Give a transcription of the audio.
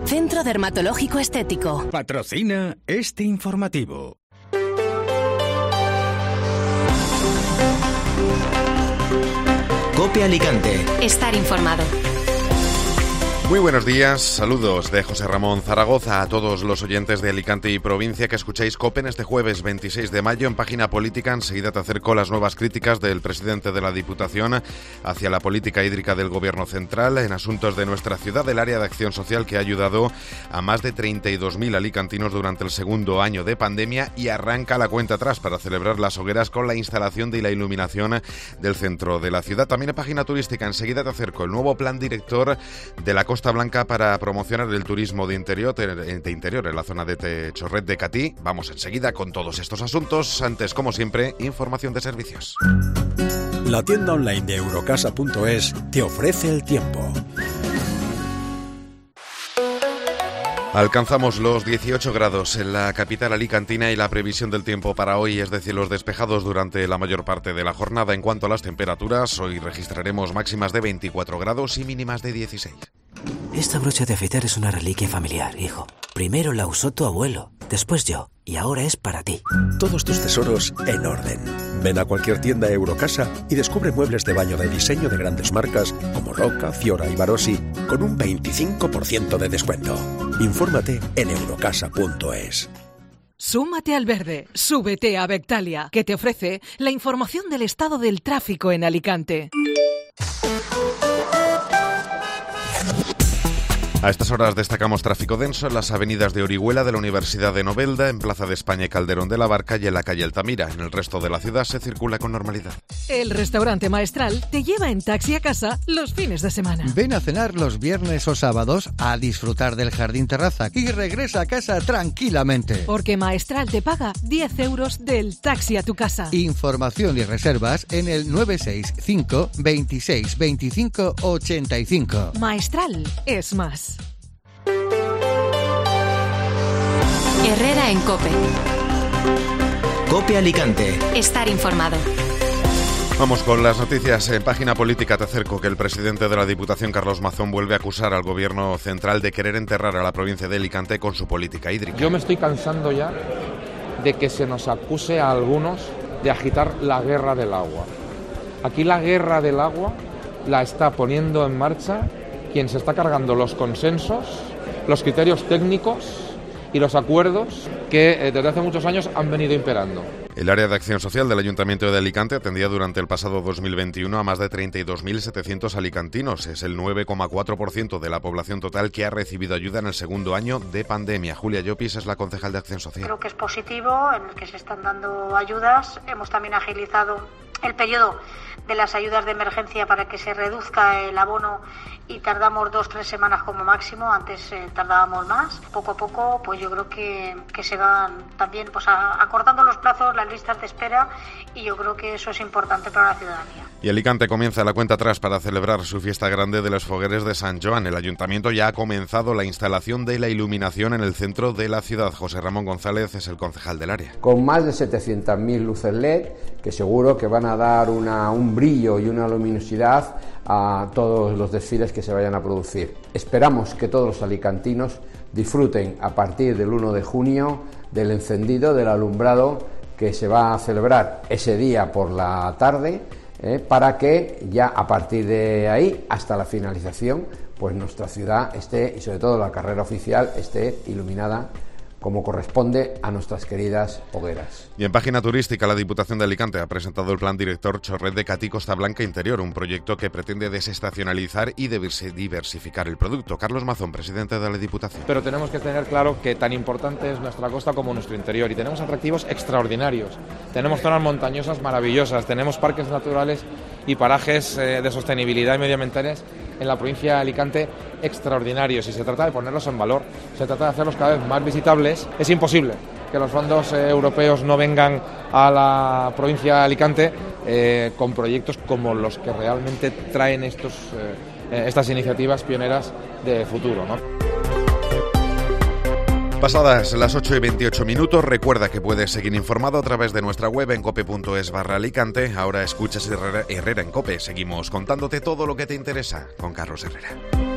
Centro Dermatológico Estético. Patrocina este informativo. COPE Alicante. Estar informado. Muy buenos días, saludos de José Ramón Zaragoza a todos los oyentes de Alicante y provincia que escucháis COPE en este jueves 26 de mayo. En Página Política enseguida te acerco las nuevas críticas del presidente de la Diputación hacia la política hídrica del Gobierno central en asuntos de nuestra ciudad, del área de acción social que ha ayudado a más de 32.000 alicantinos durante el segundo año de pandemia, y arranca la cuenta atrás para celebrar las hogueras con la instalación de la iluminación del centro de la ciudad. También en Página Turística enseguida te acerco el nuevo plan director de la Costa Blanca para promocionar el turismo de interior en la zona de Techorret de Catí. Vamos enseguida con todos estos asuntos. Antes, como siempre, información de servicios. La tienda online de Eurocasa.es te ofrece el tiempo. Alcanzamos los 18 grados en la capital alicantina y la previsión del tiempo para hoy es de cielos despejados durante la mayor parte de la jornada. En cuanto a las temperaturas, hoy registraremos máximas de 24 grados y mínimas de 16. Esta brocha de afeitar es una reliquia familiar, hijo. Primero la usó tu abuelo, después yo, y ahora es para ti. Todos tus tesoros en orden. Ven a cualquier tienda Eurocasa y descubre muebles de baño de diseño de grandes marcas como Roca, Fiora y Barossi con un 25% de descuento. Infórmate en eurocasa.es. Súmate al verde, súbete a Bectalia, que te ofrece la información del estado del tráfico en Alicante. A estas horas destacamos tráfico denso en las avenidas de Orihuela, de la Universidad de Novelda, en Plaza de España y Calderón de la Barca y en la calle Altamira. En el resto de la ciudad se circula con normalidad. El restaurante Maestral te lleva en taxi a casa los fines de semana. Ven a cenar los viernes o sábados a disfrutar del jardín terraza y regresa a casa tranquilamente. Porque Maestral te paga 10 euros del taxi a tu casa. Información y reservas en el 965 26 25 85. Maestral es más. Herrera en COPE. COPE Alicante. Estar informado. Vamos con las noticias. En Página Política te acerco que el presidente de la Diputación, Carlos Mazón, vuelve a acusar al Gobierno central de querer enterrar a la provincia de Alicante con su política hídrica. Yo me estoy cansando ya de que se nos acuse a algunos de agitar la guerra del agua. Aquí la guerra del agua la está poniendo en marcha quien se está cargando los consensos, los criterios técnicos y los acuerdos que desde hace muchos años han venido imperando. El área de acción social del Ayuntamiento de Alicante atendía durante el pasado 2021 a más de 32.700 alicantinos. Es el 9,4% de la población total que ha recibido ayuda en el segundo año de pandemia. Julia Llopis es la concejal de Acción Social. Creo que es positivo en el que se están dando ayudas. Hemos también agilizado el periodo de las ayudas de emergencia para que se reduzca el abono y tardamos 2-3 semanas como máximo, antes tardábamos más. Poco a poco pues yo creo que se van también pues acortando los plazos, las listas de espera, y yo creo que eso es importante para la ciudadanía. Y Alicante comienza la cuenta atrás para celebrar su fiesta grande de los fogueres de San Joan. El Ayuntamiento ya ha comenzado la instalación de la iluminación en el centro de la ciudad. José Ramón González es el concejal del área. Con más de 700.000 luces LED que seguro que van a dar un brillo y una luminosidad a todos los desfiles que se vayan a producir. Esperamos que todos los alicantinos disfruten a partir del 1 de junio del encendido, del alumbrado que se va a celebrar ese día por la tarde, para que ya a partir de ahí hasta la finalización pues nuestra ciudad esté, y sobre todo la carrera oficial, esté iluminada como corresponde a nuestras queridas hogueras. Y en Página Turística, la Diputación de Alicante ha presentado el plan director Chorret de Catí Costa Blanca Interior, un proyecto que pretende desestacionalizar y diversificar el producto. Carlos Mazón, presidente de la Diputación. Pero tenemos que tener claro que tan importante es nuestra costa como nuestro interior, y tenemos atractivos extraordinarios. Tenemos zonas montañosas maravillosas, tenemos parques naturales y parajes de sostenibilidad y medioambientales en la provincia de Alicante extraordinarios, y se trata de ponerlos en valor, se trata de hacerlos cada vez más visitables. Es imposible que los fondos europeos no vengan a la provincia de Alicante con proyectos como los que realmente traen estas iniciativas pioneras de futuro, ¿no? Pasadas las 8:28, recuerda que puedes seguir informado a través de nuestra web en cope.es/Alicante. Ahora escuchas Herrera en COPE. Seguimos contándote todo lo que te interesa con Carlos Herrera.